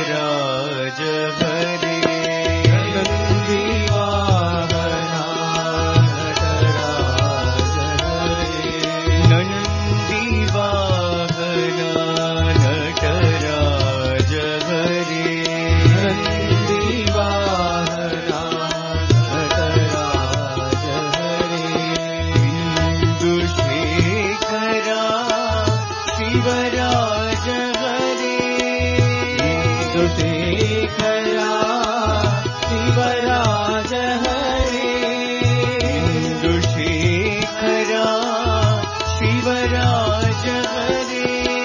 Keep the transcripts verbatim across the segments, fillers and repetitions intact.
नटराज हरे नंदी वाहना नटराज हरे नंदी वाहना नटराज हरे नंदी वाहना नटराज हरे इंदुशेखरा शिवराज हरे इंदुशेखरा शिवराज हरे इंदुशेखरा शिवराज हरे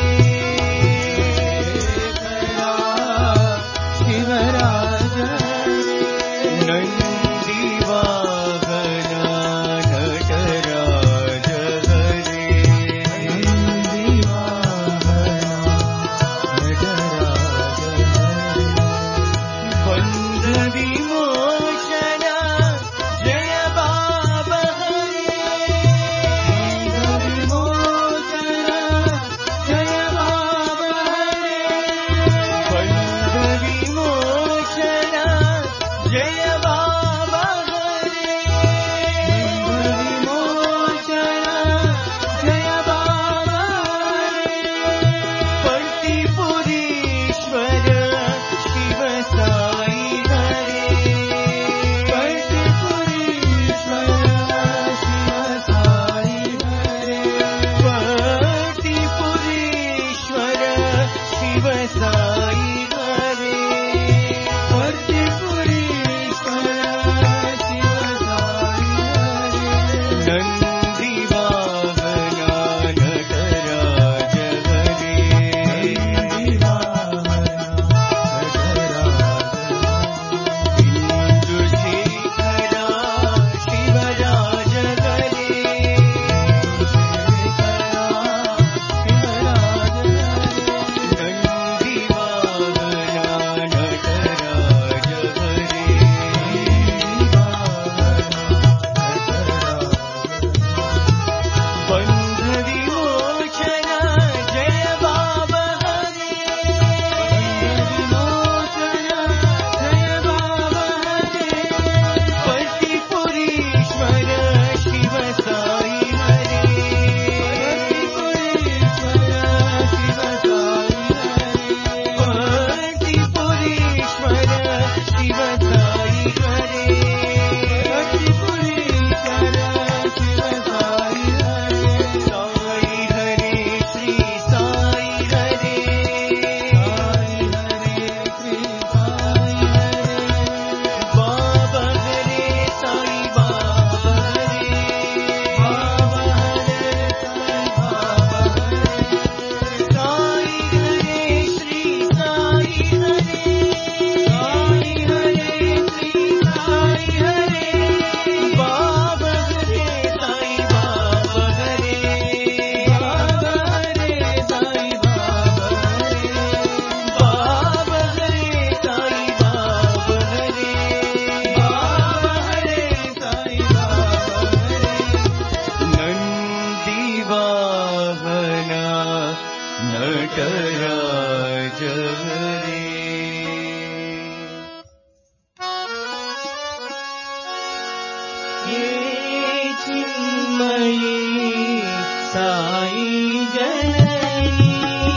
शिवराज हरे नंदी वाहना नटराज हरे नंदी वाहना नटराज हरे बंध विमोचन जय बाबा हरे बंध विमोचन जय बाबा हरे बंध विमोचन जय बाबा हरे बंध विमोचन जय बाबा हरे पर्तिपुरीश्वर शिव साई हरे पर्तिपुरीश्वर शिव साई हरे पर्तिपुरीश्वर शिव साई हरे पर्तिपुरीश्वर शिव साई हरे नंदी वाहना नटराज हरे नंदी वाहना इंदुशेखरा शिवराज हरे इंदुशेखरा शिवराज हरे नंदी वाहना नटराज हरे नंदी वाहना बंध विमोचन जय बाबा हरे बंध विमोचन जय बाबा हरे पर्तिपुरीश्वर शिव साई हरे पर्तिपुरीश्वर शिव साई हरे पर्तिपुरीश्वर शिव साई हरे पर्तिपुरीश्वर शिव साई हरे साई हरे श्री साई हरे साई हरे श्री साई हरे बाबा हरे साई बाबा हरे बाबा हरे साई बाबा हरे साई हरे श्री साई हरे साई हरे श्री साई हरे बाबा हरे साई बाबा हरे बाबा हरे साई बाबा हरे बाबा हरे साई बाबा हरे बाबा हरे साई बाबा हरे नंदी वाहना नटराज हरे ये चिन्मयी साई जननी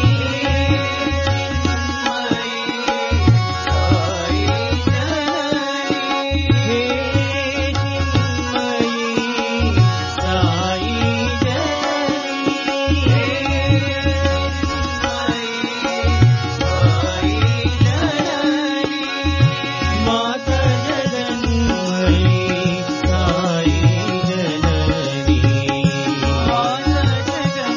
चिन्मयी साई जननी हे चिन्मयी साई जननी हे चिन्मयी साई जननी माता जगन्मयी साई जननी माता जगन्मयी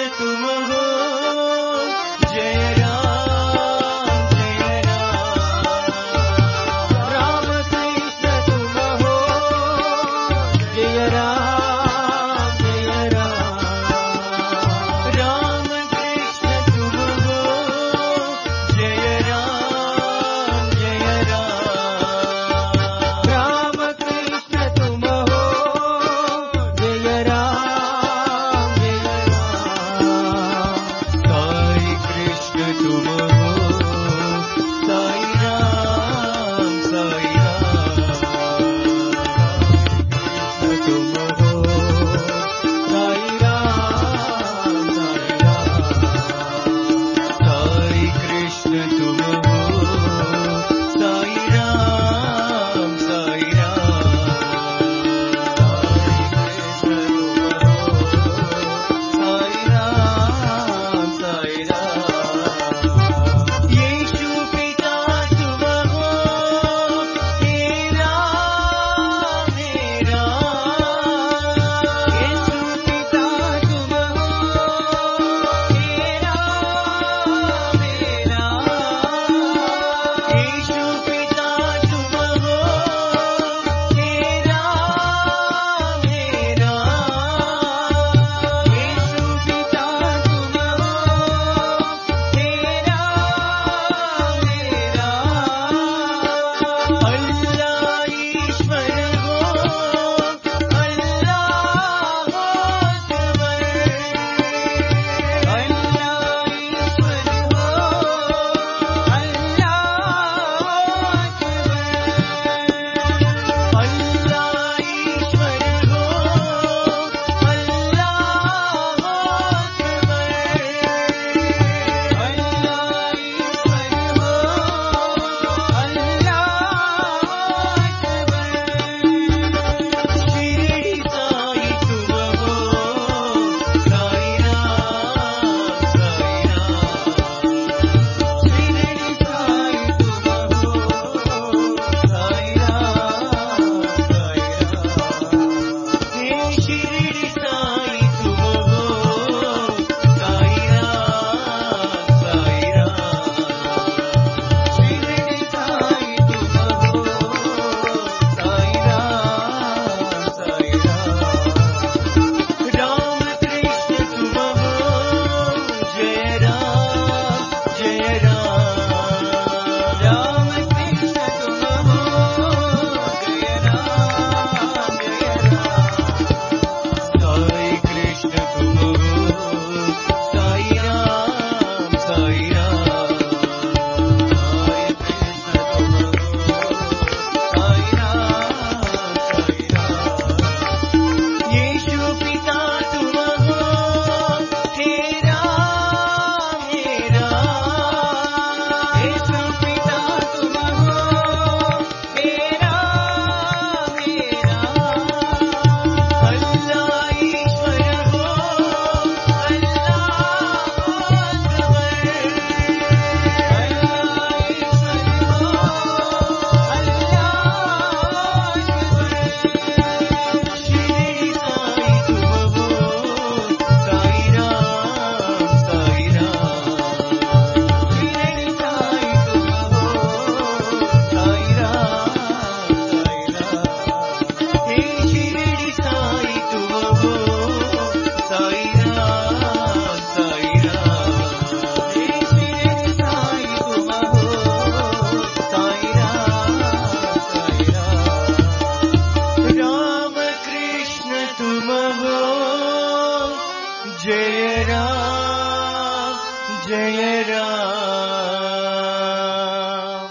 तुम हो जय राम जय राम राम कृष्ण तुम हो जय राम जय राम राम कृष्ण तुम हो जय राम जय राम राम कृष्ण तुम हो जय राम जय राम साई कृष्ण तुम हो साई राम साई राम तुम हो साई राम साई राम साई कृष्ण तुम हो साई राम साई राम साई राम यीशु पिता तुम हो हे राम हे राम यीशु पिता तुम हो हे राम हे राम यीशु पिता तुम हो हे राम हे राम यीशु पिता तुम हो हे राम हे राम अल्लाह ईश्वर हो अल्लाह हो अकबर अल्लाह ईश्वर हो अल्लाह हो अकबर अल्लाह ईश्वर हो अल्लाह हो शिरडी साई तुम हो साई राम साई राम शिरडी साई तुम हो साई राम साई राम राम कृष्ण तुम हो जय राम जय राम राम कृष्ण तुम हो जय राम जय राम साई कृष्ण तुम हो साई राम साई राम साई कृष्ण तुम हो साई राम साई राम यीशु पिता तुम हो हे राम हे राम यीशु पिता तुम हो हे राम हे राम अल्लाह ईश्वर हो अल्लाह हो अकबर अल्लाह ईश्वर हो अल्लाह हो अकबर शिरडी साई तुम हो साई राम साई राम शिरडी साई तुम हो साई राम साई राम हे शिरडी साई तुम हो साई राम साई राम हे शिरडी साई तुम हो साई राम साई राम राम कृष्ण तुम हो जय राम जय राम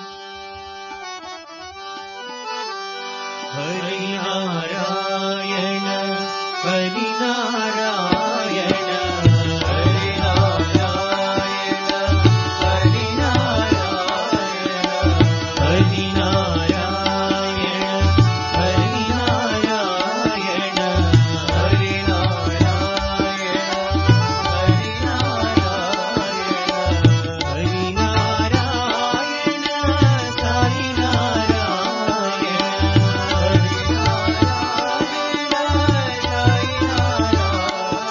हरि नारायण हरि नारायण हरि नारायण हरि नारायण हरि नारायण हरि नारायण हरि नारायण हरि नारायण हरि नारायण साई नारायण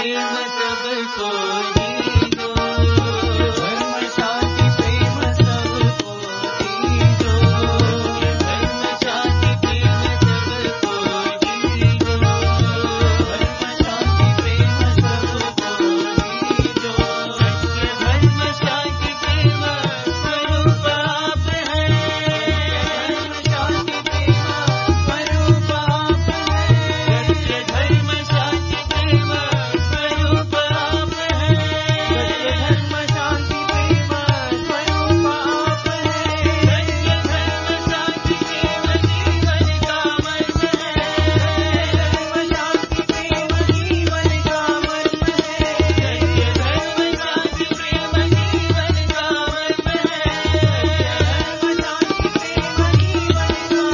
प्रेम सबको दीजो, धर्म शांति प्रेम सबको दीजो, धर्म शांति प्रेम सबको दीजो, धर्म शांति प्रेम सबको दीजो। सत्य धर्म शांति प्रेम स्वरूप आप है, धर्म शांति प्रेम स्वरूप आप है, सत्य धर्म शांति प्रेम स्वरूप आप है, सत्य धर्म शांति प्रेम स्वरूप आप है, सत्य धर्म शांति प्रेम जीवन का मर्म है, धर्म शांति प्रेम जीवन का मर्म है, सत्य धर्म शांति प्रेम जीवन का मर्म है, धर्म शांति प्रेम जीवन का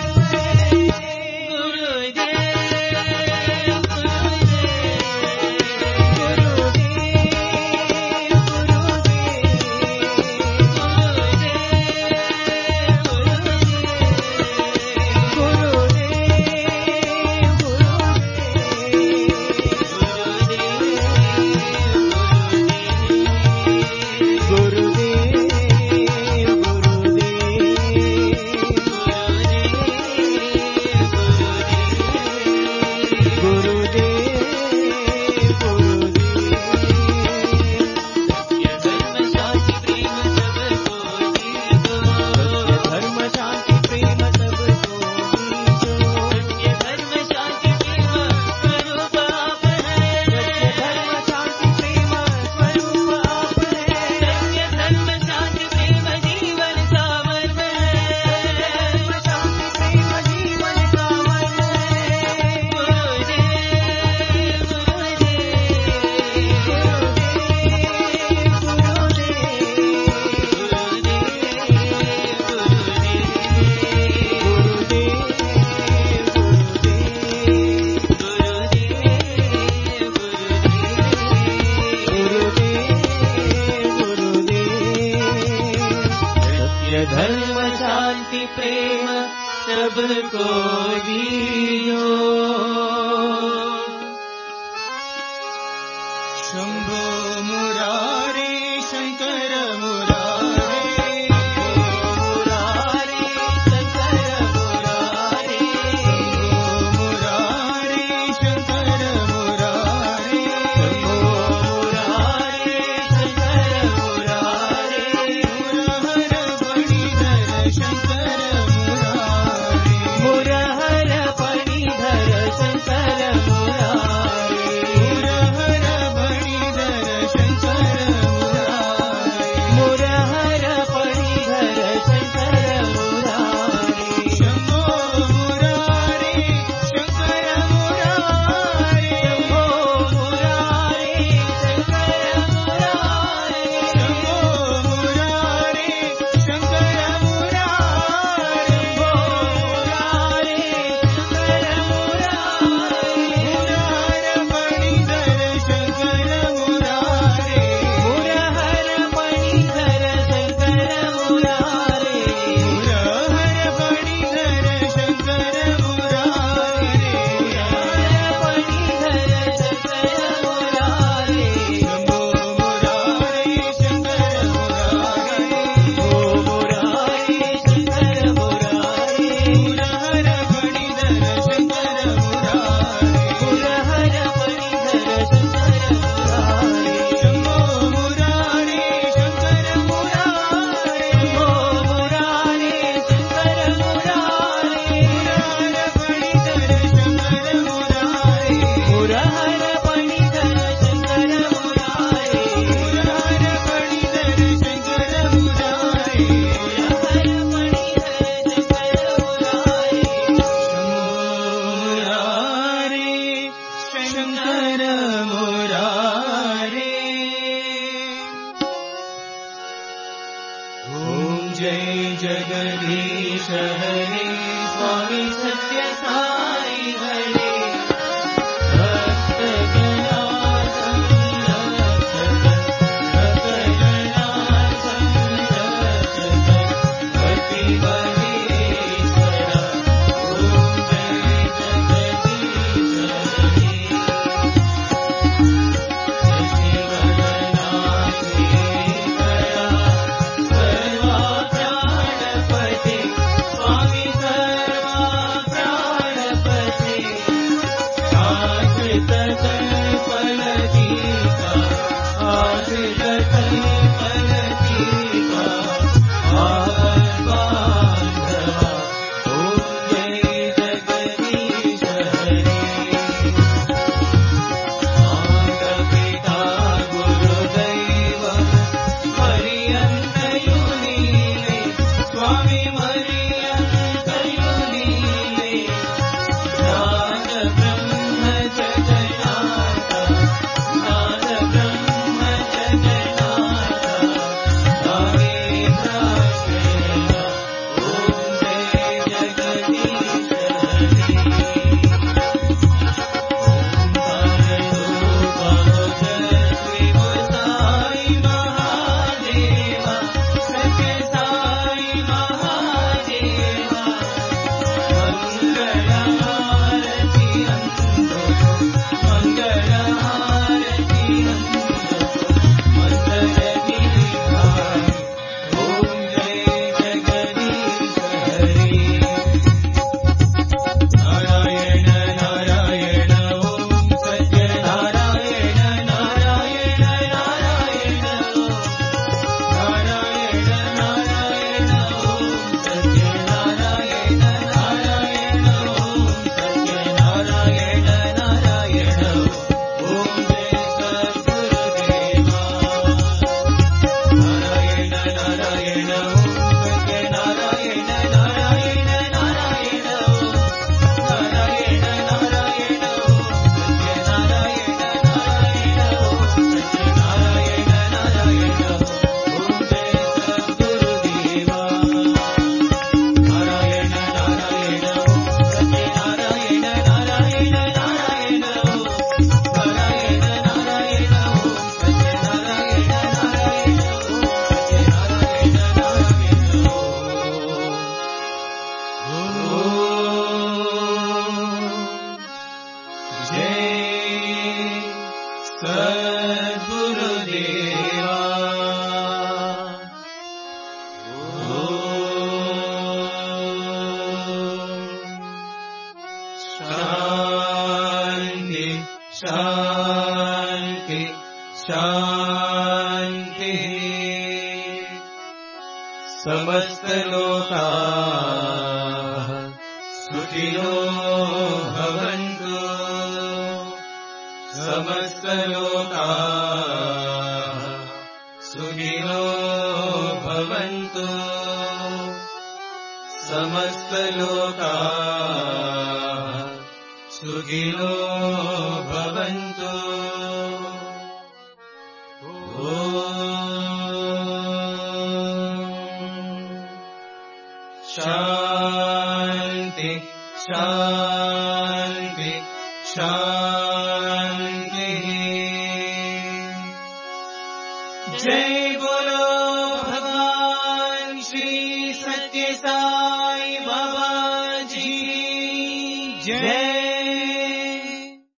धर्म शांति प्रेम सबको दीजो। शंभो मुरारे शंकर मुरारे, मुरारे शंकर मुरारे, शंभो मुरारे शंकर मुरारे, शंभो मुरारे शंकर मुरारे, मुरहर फणीधर शंकर मुरारे, मुरहर फणीधर शंकर मुरारे, मुरहर फणीधर शंकर मुरारे, मुरहर फणीधर शंकर मुरारे, शंभो मुरारे शंकर मुरारे, शंभो मुरारे शंकर मुरारे, शंभो मुरारे शंकर मुरारे, शंभो मुरारे शंकर मुरारे, मुरहर फणीधर शंकर मुरारे, मुरहर फणीधर शंकर मुरारे, मुरहर फणीधर शंकर मुरारे, मुरहर फणीधर शंकर मुरारे, शंभो मुरारे शंकर मुरारे, शंभो मुरारे शंकर मुरारे, मुरहर फणीधर शंकर मुरारे, मुरहर फणीधर शंकर मुरारे, शंभो मुरारे शंकर मुरारे, शंभो मुरारे शंकर मुरारे, मुरहर फणीधर शंकर मुरारे, मुरहर फणीधर शंकर मुरारे, मुरहर फणीधर शंकर मुरारे, मुरहर फणीधर शंकर मुरारे, शंभो मुरारे शंकर मुरारे। ओम जय जगदीश हरे, स्वामी सत्य साई हरे, भक्त जना संरक्षक, भक्त जना संरक्षक, पति महेश्वर। ओम जय जगदीश हरे। सद्गुरुदेवा शान्ति शान्ति शान्ति समस्तलोकाः सुखिनो भवन्तु समस्तलोकाः सुखिनो भवन्तु समस्तलोकाः सुखिनो भवन्तु शान्ति शान्ति शान्ति जय बोलो भगवान श्री सत्य साई बाबा जी जय।